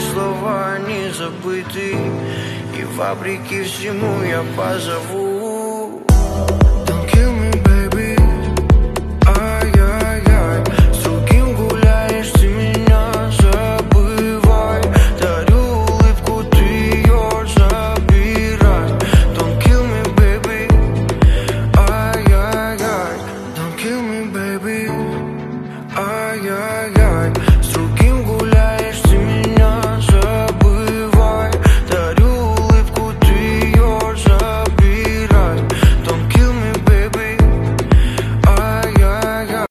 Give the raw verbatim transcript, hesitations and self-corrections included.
слова не забыты. И вопреки всему я позову